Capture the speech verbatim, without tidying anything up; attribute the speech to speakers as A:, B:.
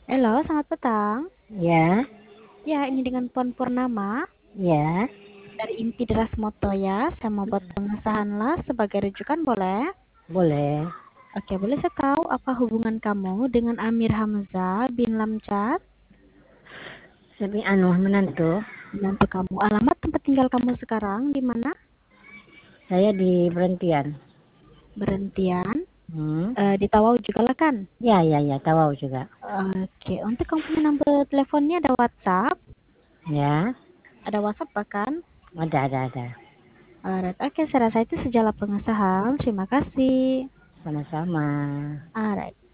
A: Halo, selamat petang.
B: Ya,
A: Ya, ini dengan Puan Purnama
B: ya,
A: dari Inti Deras Moto ya. Saya mau buat pengesahan lah sebagai rujukan boleh?
B: boleh.
A: Oke, boleh saya tahu apa hubungan kamu dengan Amir Hamzah bin Lamcat,
B: Tapi anu menantu,
A: menantu kamu? Alamat tempat tinggal kamu sekarang di mana?
B: saya di perhentian.
A: Berhentian.
B: Hmm.
A: Eh, di Tawau juga lah kan?
B: Ya, ya, ya, tahu juga.
A: Oke, untuk kamu punya nomor teleponnya ada WhatsApp?
B: Ya,
A: Ada WhatsApp bahkan?
B: ada, ada, ada.
A: Alright, oke, saya rasa itu sejalan pengesahan. Terima kasih.
B: Sama-sama.
A: Alright.